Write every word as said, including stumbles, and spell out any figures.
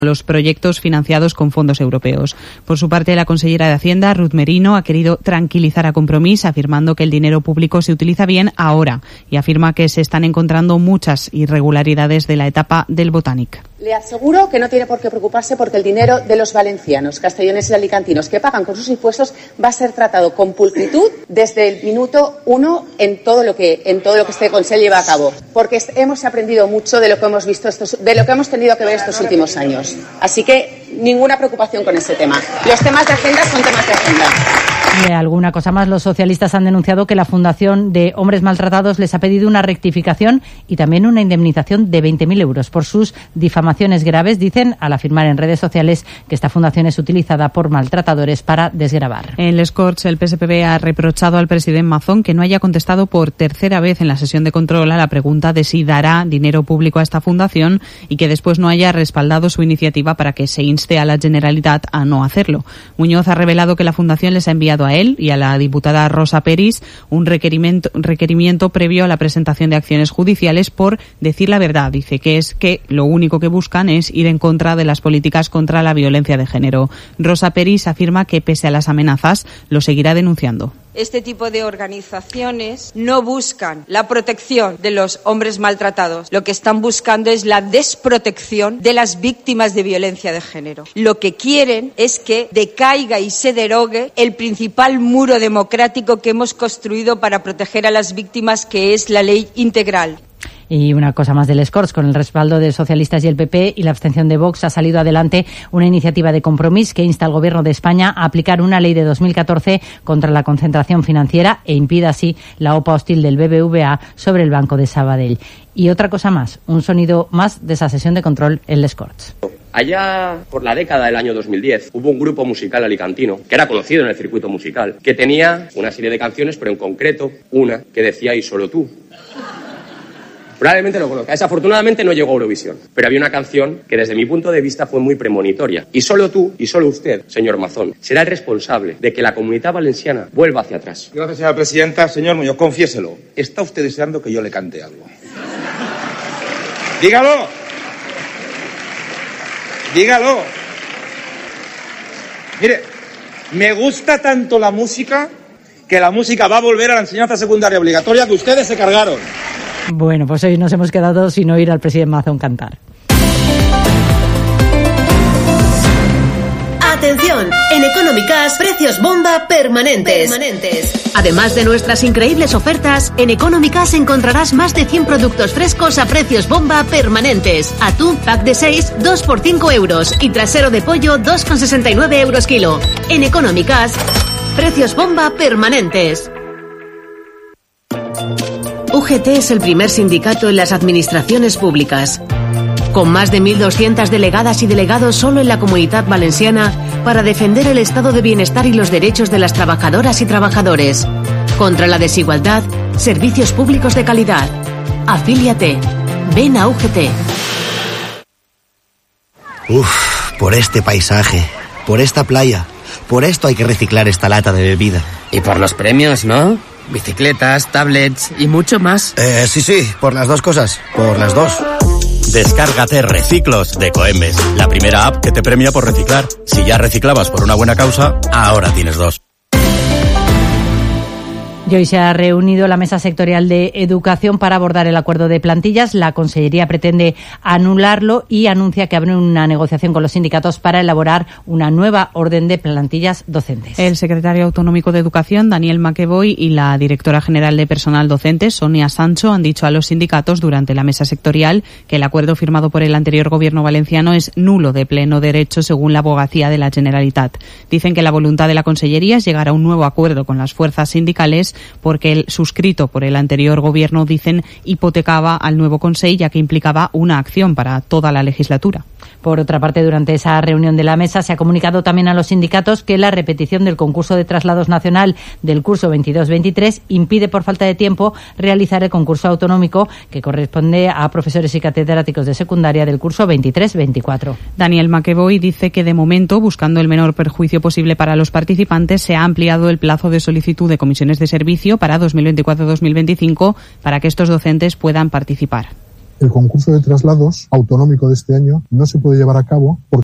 los proyectos financiados con fondos europeos. Por su parte, la consellera de Hacienda, Ruth Merino, ha querido tranquilizar a Compromís, afirmando que el dinero público se utiliza bien ahora y afirma que se están encontrando muchas irregularidades de la etapa del Botanic. Le aseguro que no tiene por qué preocuparse porque el dinero de los valencianos, castelloneses y alicantinos que pagan con sus impuestos va a ser tratado con pulcritud desde el minuto uno en todo lo que en todo lo que este Consejo lleva a cabo, porque hemos aprendido mucho de lo que hemos visto estos, de lo que hemos tenido que ver estos últimos años. Así que ninguna preocupación con ese tema. Los temas de agenda son temas de agenda. Y alguna cosa más, los socialistas han denunciado que la Fundación de Hombres Maltratados les ha pedido una rectificación y también una indemnización de veinte mil euros por sus difamaciones graves. Dicen, al afirmar en redes sociales, que esta fundación es utilizada por maltratadores para desgravar. En Les Corts, el P S P B ha reprochado al presidente Mazón que no haya contestado por tercera vez en la sesión de control a la pregunta de si dará dinero público a esta fundación y que después no haya respaldado su iniciativa para que se inste a la Generalitat a no hacerlo. Muñoz ha revelado que la fundación les ha enviado a él y a la diputada Rosa Peris un requerimiento, requerimiento previo a la presentación de acciones judiciales por decir la verdad. Dice que es que lo único que buscan es ir en contra de las políticas contra la violencia de género. Rosa Peris afirma que pese a las amenazas lo seguirá denunciando. Este tipo de organizaciones no buscan la protección de los hombres maltratados. Lo que están buscando es la desprotección de las víctimas de violencia de género. Lo que quieren es que decaiga y se derogue el principal muro democrático que hemos construido para proteger a las víctimas, que es la ley integral. Y una cosa más del Les Corts, con el respaldo de socialistas y el P P y la abstención de Vox, ha salido adelante una iniciativa de Compromís que insta al Gobierno de España a aplicar una ley de dos mil catorce contra la concentración financiera e impida así la OPA hostil del B B V A sobre el Banco de Sabadell. Y otra cosa más, un sonido más de esa sesión de control en Les Corts. Allá por la década del año dos mil diez hubo un grupo musical alicantino que era conocido en el circuito musical, que tenía una serie de canciones, pero en concreto una que decía "Y solo tú". Probablemente lo conozca. Desafortunadamente no llegó a Eurovisión, pero había una canción que desde mi punto de vista fue muy premonitoria. Y solo tú, y solo usted, señor Mazón, será el responsable de que la Comunidad Valenciana vuelva hacia atrás. Gracias, señora presidenta. Señor Muñoz, confiéselo. ¿Está usted deseando que yo le cante algo? ¡Dígalo! ¡Dígalo! Mire, me gusta tanto la música que la música va a volver a la enseñanza secundaria obligatoria que ustedes se cargaron. Bueno, pues hoy nos hemos quedado sin oír al presidente Mazón cantar. Atención, en Económicas, precios bomba permanentes. permanentes. Además de nuestras increíbles ofertas, en Económicas encontrarás más de cien productos frescos a precios bomba permanentes. Atún pack de seis, dos por cinco euros y trasero de pollo dos con sesenta y nueve euros kilo. En Económicas, precios bomba permanentes. U G T es el primer sindicato en las administraciones públicas, con más de mil doscientas delegadas y delegados solo en la Comunidad Valenciana para defender el estado de bienestar y los derechos de las trabajadoras y trabajadores. Contra la desigualdad, servicios públicos de calidad. Afíliate. Ven a U G T. Uf, por este paisaje, por esta playa, por esto hay que reciclar esta lata de bebida. Y por los premios, ¿no? Bicicletas, tablets y mucho más. Eh, sí, sí, por las dos cosas, por las dos. Descárgate Reciclos de Coembes, la primera app que te premia por reciclar. Si ya reciclabas por una buena causa, ahora tienes dos. Y hoy se ha reunido la Mesa Sectorial de Educación para abordar el acuerdo de plantillas. La Consellería pretende anularlo y anuncia que abre una negociación con los sindicatos para elaborar una nueva orden de plantillas docentes. El secretario autonómico de Educación, Daniel McEvoy, y la directora general de Personal Docente, Sonia Sancho, han dicho a los sindicatos durante la Mesa Sectorial que el acuerdo firmado por el anterior gobierno valenciano es nulo de pleno derecho según la abogacía de la Generalitat. Dicen que la voluntad de la Consellería es llegar a un nuevo acuerdo con las fuerzas sindicales porque el suscrito por el anterior gobierno, dicen, hipotecaba al nuevo Consell, ya que implicaba una acción para toda la legislatura. Por otra parte, durante esa reunión de la mesa se ha comunicado también a los sindicatos que la repetición del concurso de traslados nacional del curso veintidós veintitrés impide por falta de tiempo realizar el concurso autonómico que corresponde a profesores y catedráticos de secundaria del curso veintitrés veinticuatro. Daniel McEvoy dice que de momento, buscando el menor perjuicio posible para los participantes, se ha ampliado el plazo de solicitud de comisiones de servicio para dos mil veinticuatro dos mil veinticinco para que estos docentes puedan participar. el concurso de traslados autonómico de este año no se puede llevar a cabo porque